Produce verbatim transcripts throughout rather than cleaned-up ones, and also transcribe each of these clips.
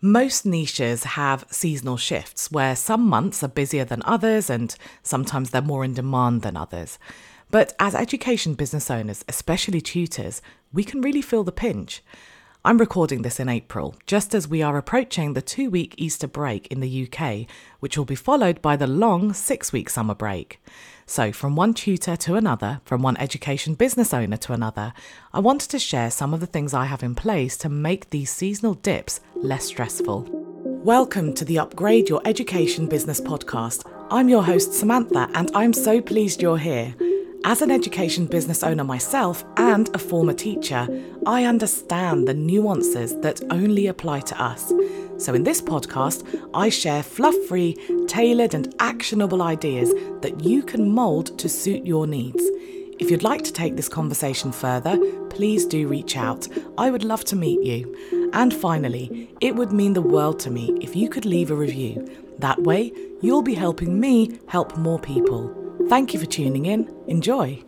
Most niches have seasonal shifts where some months are busier than others and sometimes they're more in demand than others. But as education business owners, especially tutors, we can really feel the pinch. I'm recording this in April, just as we are approaching the two-week Easter break in the U K, which will be followed by the long six-week summer break. So from one tutor to another, from one education business owner to another, I wanted to share some of the things I have in place to make these seasonal dips less stressful. Welcome to the Upgrade Your Education Business podcast. I'm your host Samantha, and I'm so pleased you're here. As an education business owner myself and a former teacher, I understand the nuances that only apply to us. So in this podcast, I share fluff-free, tailored and actionable ideas that you can mould to suit your needs. If you'd like to take this conversation further, please do reach out. I would love to meet you. And finally, it would mean the world to me if you could leave a review. That way, you'll be helping me help more people. Thank you for tuning in. Enjoy.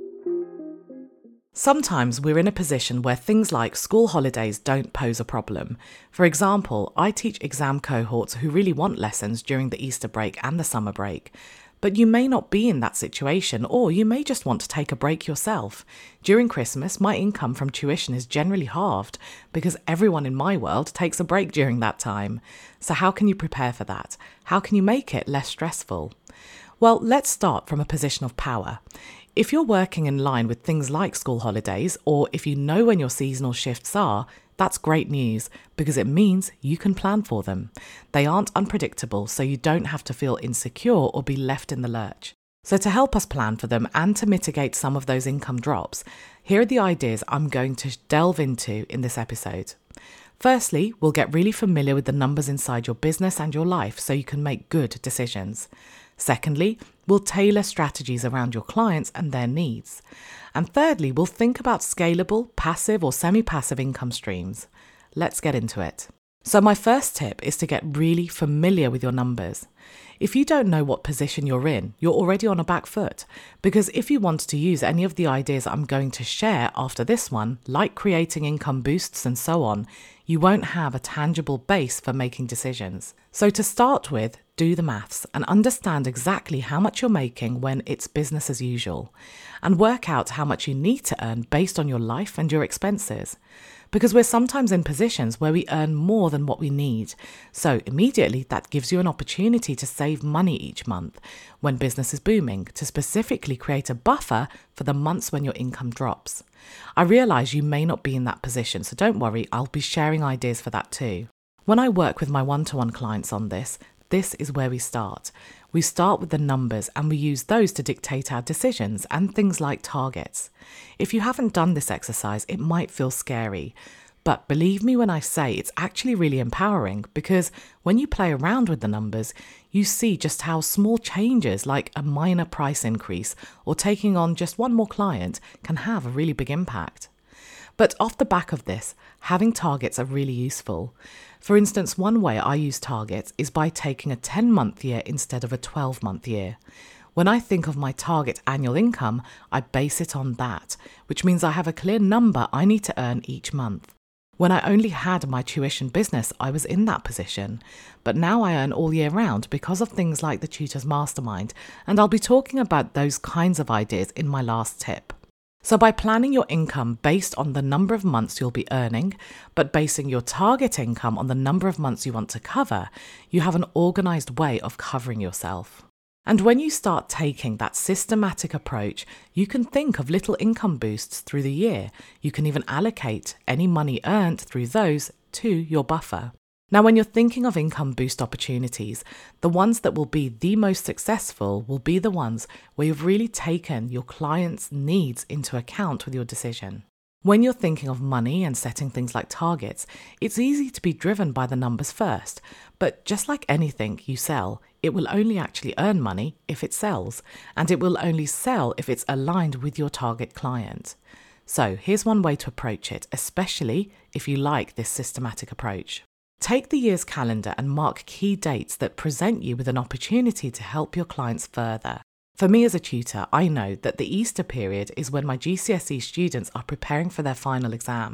Sometimes we're in a position where things like school holidays don't pose a problem. For example, I teach exam cohorts who really want lessons during the Easter break and the summer break. But you may not be in that situation, or you may just want to take a break yourself. During Christmas, my income from tuition is generally halved because everyone in my world takes a break during that time. So how can you prepare for that? How can you make it less stressful? Well, let's start from a position of power. If you're working in line with things like school holidays, or if you know when your seasonal shifts are, that's great news because it means you can plan for them. They aren't unpredictable, so you don't have to feel insecure or be left in the lurch. So to help us plan for them and to mitigate some of those income drops, here are the ideas I'm going to delve into in this episode. Firstly, we'll get really familiar with the numbers inside your business and your life so you can make good decisions. Secondly, we'll tailor strategies around your clients and their needs. And thirdly, we'll think about scalable, passive or semi-passive income streams. Let's get into it. So my first tip is to get really familiar with your numbers. If you don't know what position you're in, you're already on a back foot. Because if you want to use any of the ideas I'm going to share after this one, like creating income boosts and so on, you won't have a tangible base for making decisions. So to start with, do the maths and understand exactly how much you're making when it's business as usual, and work out how much you need to earn based on your life and your expenses. Because we're sometimes in positions where we earn more than what we need. So immediately that gives you an opportunity to save money each month when business is booming, to specifically create a buffer for the months when your income drops. I realise you may not be in that position, so don't worry, I'll be sharing ideas for that too. When I work with my one-to-one clients on this, this is where we start. We start with the numbers and we use those to dictate our decisions and things like targets. If you haven't done this exercise, it might feel scary. But believe me when I say it's actually really empowering, because when you play around with the numbers, you see just how small changes like a minor price increase or taking on just one more client can have a really big impact. But off the back of this, having targets are really useful. For instance, one way I use targets is by taking a ten-month year instead of a twelve-month year. When I think of my target annual income, I base it on that, which means I have a clear number I need to earn each month. When I only had my tuition business, I was in that position. But now I earn all year round because of things like the Tutors Mastermind, and I'll be talking about those kinds of ideas in my last tip. So by planning your income based on the number of months you'll be earning, but basing your target income on the number of months you want to cover, you have an organised way of covering yourself. And when you start taking that systematic approach, you can think of little income boosts through the year. You can even allocate any money earned through those to your buffer. Now, when you're thinking of income boost opportunities, the ones that will be the most successful will be the ones where you've really taken your client's needs into account with your decision. When you're thinking of money and setting things like targets, it's easy to be driven by the numbers first. But just like anything you sell, it will only actually earn money if it sells, and it will only sell if it's aligned with your target client. So here's one way to approach it, especially if you like this systematic approach. Take the year's calendar and mark key dates that present you with an opportunity to help your clients further. For me as a tutor, I know that the Easter period is when my G C S E students are preparing for their final exams.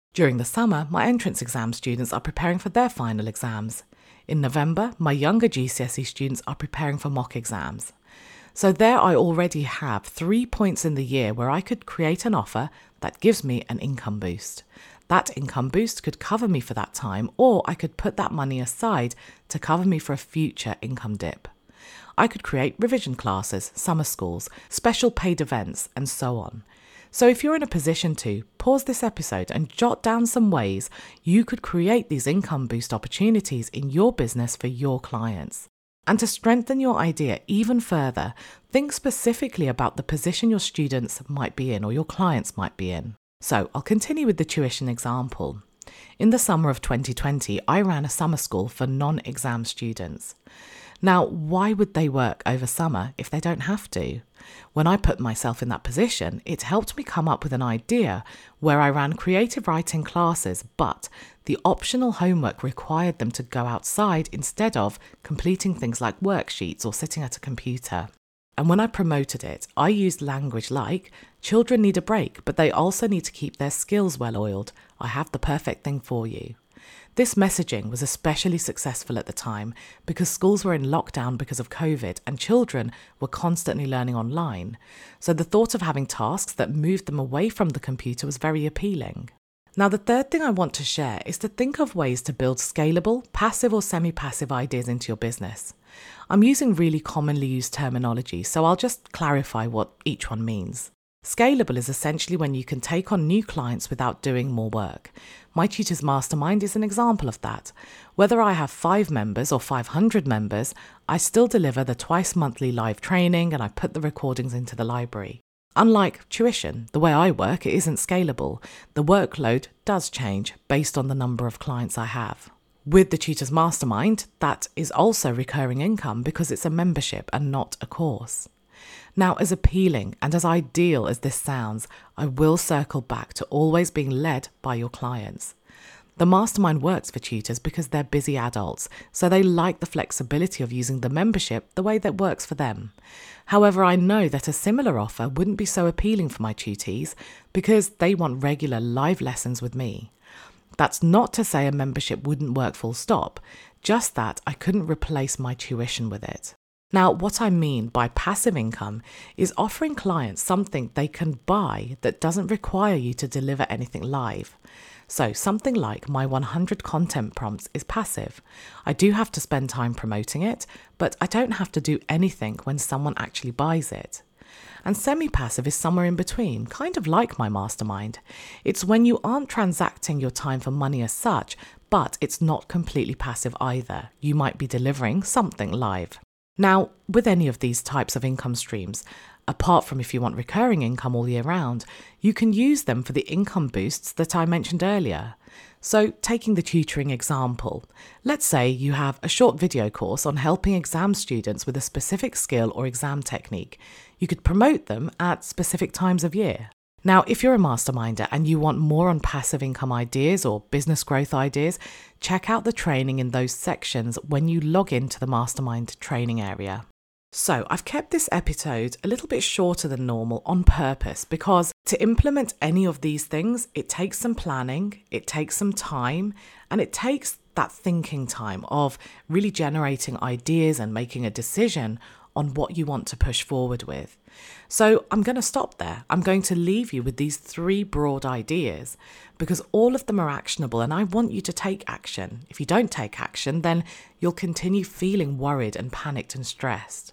During the summer, my entrance exam students are preparing for their final exams. In November, my younger G C S E students are preparing for mock exams. So there I already have three points in the year where I could create an offer that gives me an income boost. That income boost could cover me for that time, or I could put that money aside to cover me for a future income dip. I could create revision classes, summer schools, special paid events, and so on. So if you're in a position to, pause this episode and jot down some ways you could create these income boost opportunities in your business for your clients. And to strengthen your idea even further, think specifically about the position your students might be in or your clients might be in. So I'll continue with the tuition example. In the summer of twenty twenty, I ran a summer school for non-exam students. Now, why would they work over summer if they don't have to? When I put myself in that position, it helped me come up with an idea where I ran creative writing classes, but the optional homework required them to go outside instead of completing things like worksheets or sitting at a computer. And when I promoted it, I used language like, children need a break, but they also need to keep their skills well oiled. I have the perfect thing for you. This messaging was especially successful at the time because schools were in lockdown because of COVID and children were constantly learning online. So the thought of having tasks that moved them away from the computer was very appealing. Now, the third thing I want to share is to think of ways to build scalable, passive or semi-passive ideas into your business. I'm using really commonly used terminology, so I'll just clarify what each one means. Scalable is essentially when you can take on new clients without doing more work. My Tutors Mastermind is an example of that. Whether I have five members or five hundred members, I still deliver the twice monthly live training and I put the recordings into the library. Unlike tuition, the way I work, it isn't scalable. The workload does change based on the number of clients I have. With the Tutors Mastermind, that is also recurring income because it's a membership and not a course. Now, as appealing and as ideal as this sounds, I will circle back to always being led by your clients. The mastermind works for tutors because they're busy adults, so they like the flexibility of using the membership the way that works for them. However, I know that a similar offer wouldn't be so appealing for my tutees because they want regular live lessons with me. That's not to say a membership wouldn't work full stop, just that I couldn't replace my tuition with it. Now, what I mean by passive income is offering clients something they can buy that doesn't require you to deliver anything live. So something like my one hundred content prompts is passive. I do have to spend time promoting it, but I don't have to do anything when someone actually buys it. And semi-passive is somewhere in between, kind of like my mastermind. It's when you aren't transacting your time for money as such, but it's not completely passive either. You might be delivering something live. Now, with any of these types of income streams, apart from if you want recurring income all year round, you can use them for the income boosts that I mentioned earlier. So, taking the tutoring example, let's say you have a short video course on helping exam students with a specific skill or exam technique. You could promote them at specific times of year. Now, if you're a masterminder and you want more on passive income ideas or business growth ideas, check out the training in those sections when you log into the mastermind training area. So I've kept this episode a little bit shorter than normal on purpose because to implement any of these things, it takes some planning, it takes some time, and it takes that thinking time of really generating ideas and making a decision on what you want to push forward with. So I'm going to stop there. I'm going to leave you with these three broad ideas because all of them are actionable and I want you to take action. If you don't take action, then you'll continue feeling worried and panicked and stressed.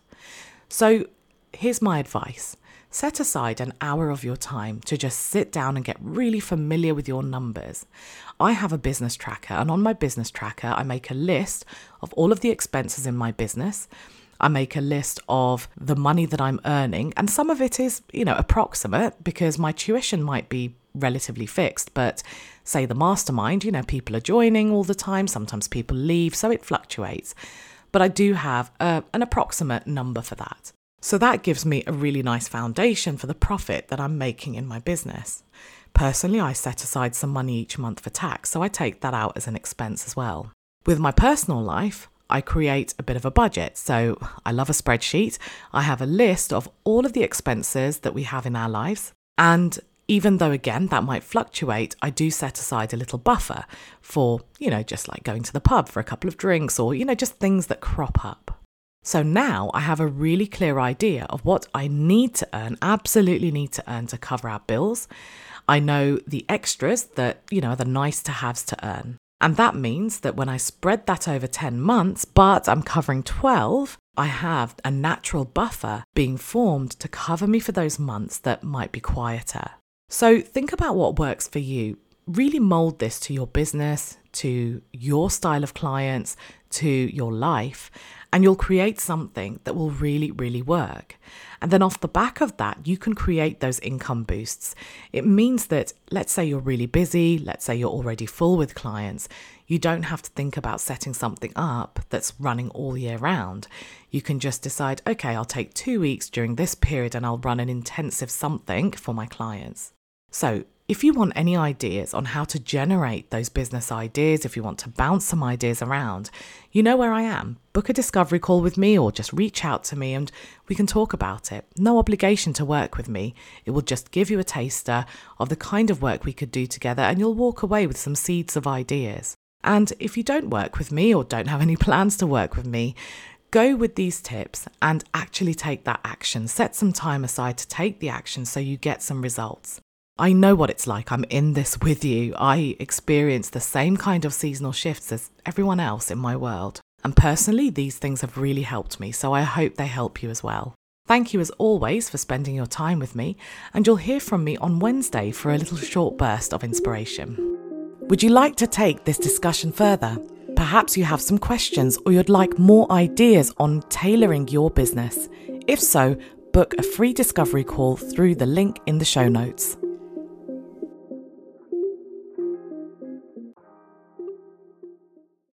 So here's my advice. Set aside an hour of your time to just sit down and get really familiar with your numbers. I have a business tracker, and on my business tracker, I make a list of all of the expenses in my business. I make a list of the money that I'm earning, and some of it is, you know, approximate because my tuition might be relatively fixed, but say the mastermind, you know, people are joining all the time, sometimes people leave, so it fluctuates. But I do have a, an approximate number for that. So that gives me a really nice foundation for the profit that I'm making in my business. Personally, I set aside some money each month for tax, so I take that out as an expense as well. With my personal life, I create a bit of a budget. So I love a spreadsheet. I have a list of all of the expenses that we have in our lives. And Even though, again, that might fluctuate, I do set aside a little buffer for, you know, just like going to the pub for a couple of drinks or, you know, just things that crop up. So now I have a really clear idea of what I need to earn, absolutely need to earn to cover our bills. I know the extras that, you know, are the nice to haves to earn. And that means that when I spread that over ten months, but I'm covering twelve, I have a natural buffer being formed to cover me for those months that might be quieter. So think about what works for you. Really mold this to your business, to your style of clients, to your life, and you'll create something that will really, really work. And then off the back of that, you can create those income boosts. It means that, let's say you're really busy, let's say you're already full with clients, you don't have to think about setting something up that's running all year round. You can just decide, okay, I'll take two weeks during this period and I'll run an intensive something for my clients. So if you want any ideas on how to generate those business ideas, if you want to bounce some ideas around, you know where I am. Book a discovery call with me or just reach out to me and we can talk about it. No obligation to work with me. It will just give you a taster of the kind of work we could do together and you'll walk away with some seeds of ideas. And if you don't work with me or don't have any plans to work with me, go with these tips and actually take that action. Set some time aside to take the action so you get some results. I know what it's like. I'm in this with you. I experience the same kind of seasonal shifts as everyone else in my world. And personally, these things have really helped me, so I hope they help you as well. Thank you as always for spending your time with me, and you'll hear from me on Wednesday for a little short burst of inspiration. Would you like to take this discussion further? Perhaps you have some questions or you'd like more ideas on tailoring your business. If so, book a free discovery call through the link in the show notes.